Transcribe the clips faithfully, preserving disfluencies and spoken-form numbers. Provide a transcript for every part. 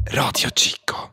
Radio Chico.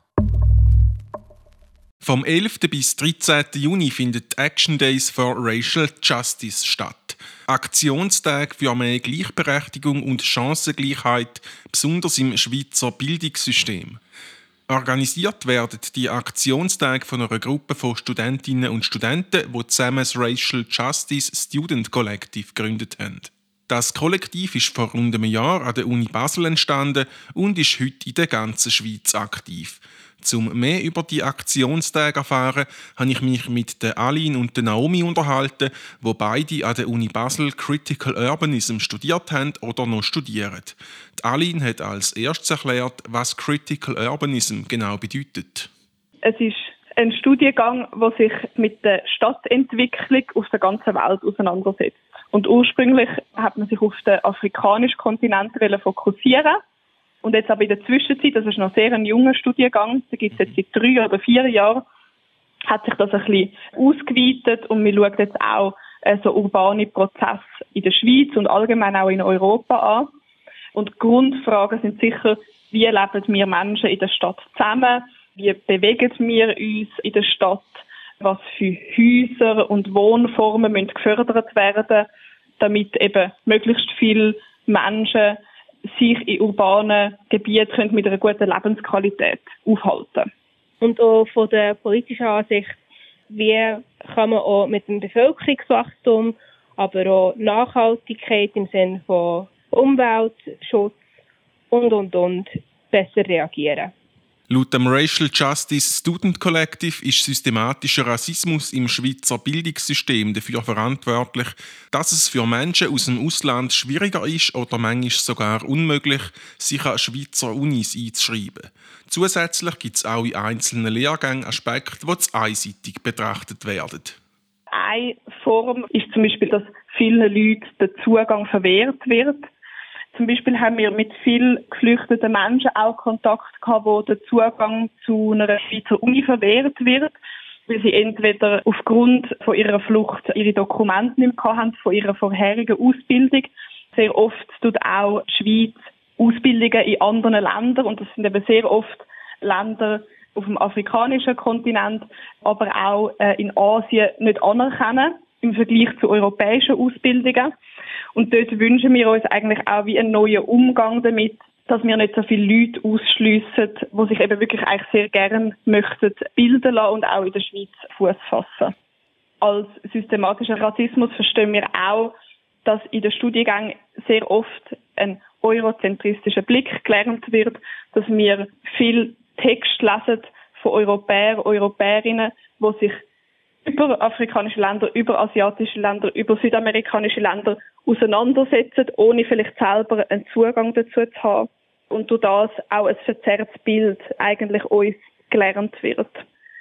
Vom elften bis dreizehnten Juni findet Action Days for Racial Justice statt. Aktionstage für mehr Gleichberechtigung und Chancengleichheit, besonders im Schweizer Bildungssystem. Organisiert werden die Aktionstage von einer Gruppe von Studentinnen und Studenten, die zusammen das Racial Justice Student Collective gegründet haben. Das Kollektiv ist vor rund einem Jahr an der Uni Basel entstanden und ist heute in der ganzen Schweiz aktiv. Um mehr über die Aktionstage zu erfahren, habe ich mich mit der Aline und der Naomi unterhalten, wo beide an der Uni Basel Critical Urbanism studiert haben oder noch studieren. Die Aline hat als erstes erklärt, was Critical Urbanism genau bedeutet. Es ist ein Studiengang, der sich mit der Stadtentwicklung auf der ganzen Welt auseinandersetzt. Und ursprünglich hat man sich auf den afrikanischen Kontinent fokussieren. Und jetzt aber in der Zwischenzeit, das ist noch sehr ein junger Studiengang, da gibt es jetzt seit drei oder vier Jahren, hat sich das ein bisschen ausgeweitet und wir schauen jetzt auch äh, so urbane Prozesse in der Schweiz und allgemein auch in Europa an. Und die Grundfragen sind sicher, wie leben wir Menschen in der Stadt zusammen, wie bewegen wir uns in der Stadt, was für Häuser und Wohnformen müssen gefördert werden, damit eben möglichst viele Menschen sich in urbanen Gebieten mit einer guten Lebensqualität aufhalten. Und auch von der politischen Ansicht, wie kann man auch mit dem Bevölkerungswachstum, aber auch Nachhaltigkeit im Sinne von Umweltschutz und, und, und besser reagieren. Laut dem Racial Justice Student Collective ist systematischer Rassismus im Schweizer Bildungssystem dafür verantwortlich, dass es für Menschen aus dem Ausland schwieriger ist oder manchmal sogar unmöglich, sich an Schweizer Unis einzuschreiben. Zusätzlich gibt es auch in einzelnen Lehrgängen Aspekte, die zu einseitig betrachtet werden. Eine Form ist zum Beispiel, dass vielen Leuten der Zugang verwehrt wird. Zum Beispiel haben wir mit vielen geflüchteten Menschen auch Kontakt gehabt, wo der Zugang zu einer Schweizer Uni verwehrt wird, weil sie entweder aufgrund von ihrer Flucht ihre Dokumente nicht mehr haben, von ihrer vorherigen Ausbildung. Sehr oft tut auch die Schweiz Ausbildungen in anderen Ländern, und das sind eben sehr oft Länder auf dem afrikanischen Kontinent, aber auch äh, in Asien nicht anerkennen im Vergleich zu europäischen Ausbildungen. Und dort wünschen wir uns eigentlich auch wie einen neuen Umgang damit, dass wir nicht so viele Leute ausschliessen, die sich eben wirklich eigentlich sehr gerne möchten bilden lassen und auch in der Schweiz Fuß fassen. Als systematischer Rassismus verstehen wir auch, dass in den Studiengängen sehr oft ein eurozentristischer Blick gelernt wird, dass wir viel Text lesen von Europäern, Europäerinnen, die sich über afrikanische Länder, über asiatische Länder, über südamerikanische Länder auseinandersetzen, ohne vielleicht selber einen Zugang dazu zu haben. Und durch das auch ein verzerrtes Bild eigentlich uns gelernt wird.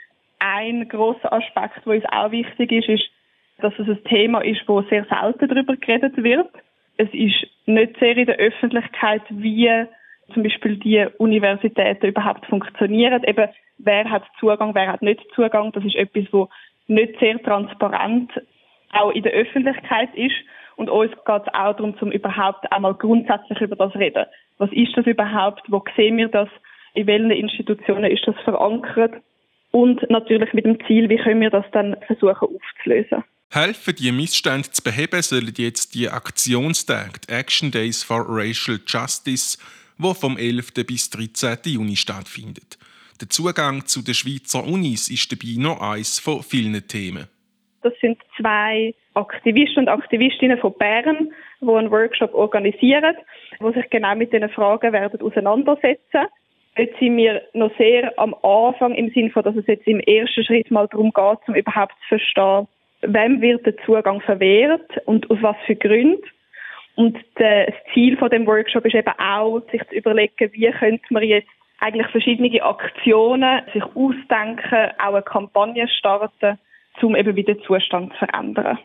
Ein grosser Aspekt, der uns auch wichtig ist, ist, dass es ein Thema ist, wo sehr selten darüber geredet wird. Es ist nicht sehr in der Öffentlichkeit, wie zum Beispiel die Universitäten überhaupt funktionieren. Eben, wer hat Zugang, wer hat nicht Zugang. Das ist etwas, wo nicht sehr transparent auch in der Öffentlichkeit ist. Und uns geht es auch darum, um überhaupt einmal grundsätzlich über das zu reden. Was ist das überhaupt? Wo sehen wir das? In welchen Institutionen ist das verankert? Und natürlich mit dem Ziel, wie können wir das dann versuchen aufzulösen. Helfen, die Missstände zu beheben, sollen jetzt die Aktionstage, die Action Days for Racial Justice, die vom elften bis dreizehnten Juni stattfindet. Der Zugang zu den Schweizer Unis ist dabei noch eines von vielen Themen. Das sind zwei Aktivisten und Aktivistinnen von Bern, die einen Workshop organisieren, die sich genau mit diesen Fragen werden auseinandersetzen. Jetzt sind wir noch sehr am Anfang im Sinne von, dass es jetzt im ersten Schritt mal darum geht, um überhaupt zu verstehen, wem wird der Zugang verwehrt und aus was für Gründen. Und das Ziel von dem Workshop ist eben auch, sich zu überlegen, wie könnte man jetzt eigentlich verschiedene Aktionen sich ausdenken, auch eine Kampagne starten, um eben wieder den Zustand zu verändern.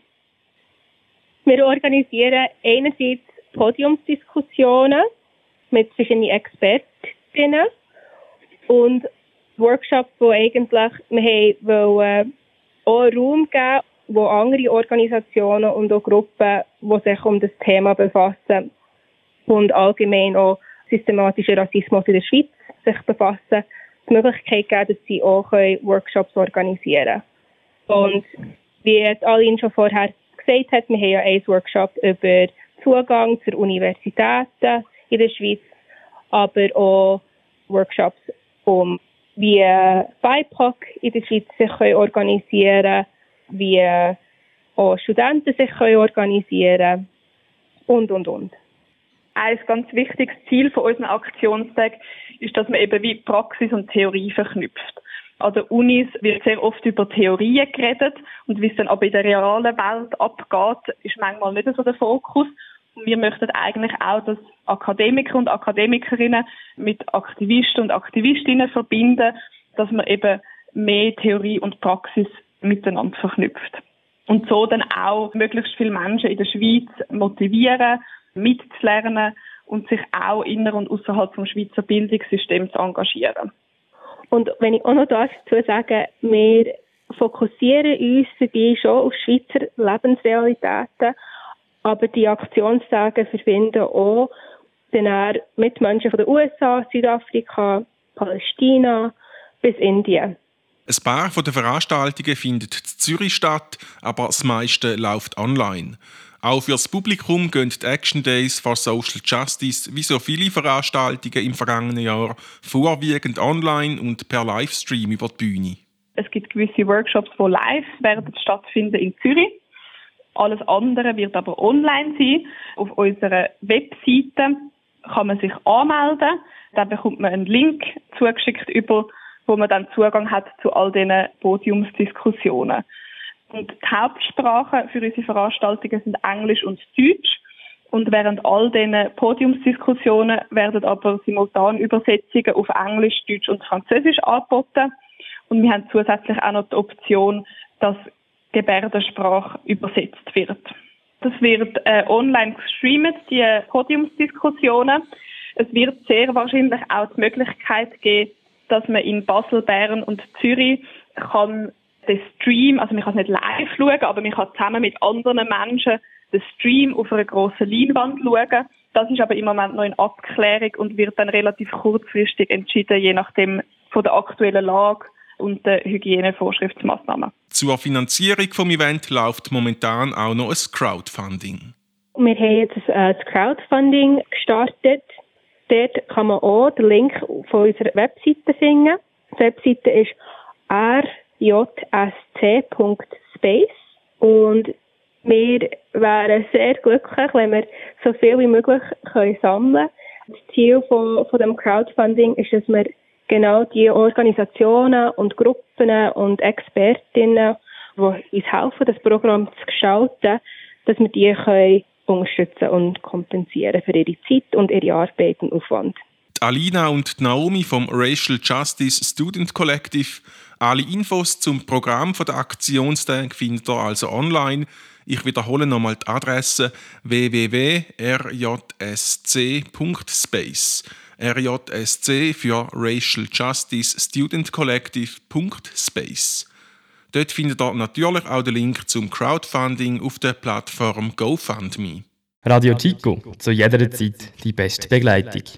Wir organisieren einerseits Podiumsdiskussionen mit verschiedenen Expertinnen und Workshops, wo eigentlich wir wollen auch Raum geben, wo andere Organisationen und auch Gruppen, die sich um das Thema befassen und allgemein auch systematischen Rassismus in der Schweiz sich befassen, die Möglichkeit geben, dass sie auch Workshops organisieren können. Und wie Aline schon vorher gesagt hat, wir haben ja einen Workshop über Zugang zur Universitäten in der Schweiz, aber auch Workshops, um wie B I P O C in der Schweiz sich organisieren können, wie auch Studenten sich organisieren können und, und, und. Ein ganz wichtiges Ziel von unseren Aktionstagen ist, dass man eben wie Praxis und Theorie verknüpft. An den Unis wird sehr oft über Theorien geredet und wie es dann aber in der realen Welt abgeht, ist manchmal nicht so der Fokus. Und wir möchten eigentlich auch, dass Akademiker und Akademikerinnen mit Aktivisten und Aktivistinnen verbinden, dass man eben mehr Theorie und Praxis miteinander verknüpft. Und so dann auch möglichst viele Menschen in der Schweiz motivieren, mitzulernen und sich auch inner- und außerhalb vom Schweizer Bildungssystems zu engagieren. Und wenn ich auch noch dazu sagen, wir fokussieren uns dabei schon auf Schweizer Lebensrealitäten, aber die Aktionstage verbinden auch dann mit Menschen von den U S A, Südafrika, Palästina bis Indien. Ein paar von den Veranstaltungen findet in Zürich statt, aber das meiste läuft online. Auch für das Publikum gehen die Action Days for Social Justice, wie so viele Veranstaltungen im vergangenen Jahr, vorwiegend online und per Livestream über die Bühne. Es gibt gewisse Workshops, die live werden stattfinden in Zürich. Alles andere wird aber online sein. Auf unserer Webseite kann man sich anmelden. Dann bekommt man einen Link zugeschickt über, wo man dann Zugang hat zu all diesen Podiumsdiskussionen. Und die Hauptsprachen für unsere Veranstaltungen sind Englisch und Deutsch. Und während all diesen Podiumsdiskussionen werden aber simultan Übersetzungen auf Englisch, Deutsch und Französisch angeboten. Und wir haben zusätzlich auch noch die Option, dass Gebärdensprache übersetzt wird. Das wird äh, online gestreamt, die Podiumsdiskussionen. Es wird sehr wahrscheinlich auch die Möglichkeit geben, dass man in Basel, Bern und Zürich kann den Stream, also man kann es nicht live schauen, aber man kann zusammen mit anderen Menschen den Stream auf einer grossen Leinwand schauen. Das ist aber im Moment noch in Abklärung und wird dann relativ kurzfristig entschieden, je nachdem von der aktuellen Lage und den Hygienevorschriftsmaßnahmen. Zur Finanzierung des Events läuft momentan auch noch ein Crowdfunding. Wir haben jetzt das Crowdfunding gestartet. Dort kann man auch den Link von unserer Webseite finden. Die Webseite ist r j s c punkt space und wir wären sehr glücklich, wenn wir so viel wie möglich können sammeln können. Das Ziel von, von dem Crowdfunding ist, dass wir genau die Organisationen und Gruppen und Expertinnen, die uns helfen, das Programm zu gestalten, dass wir die können unterstützen und kompensieren für ihre Zeit und ihre Arbeit und Aufwand. Die Alina und die Naomi vom Racial Justice Student Collective. Alle Infos zum Programm der Aktionstage findet ihr also online. Ich wiederhole nochmal die Adresse w w w punkt r j s c punkt space. R J S C für Racial Justice Student Collective punkt space. Dort findet ihr natürlich auch den Link zum Crowdfunding auf der Plattform GoFundMe. Radio Chico, zu jeder Zeit die beste Begleitung.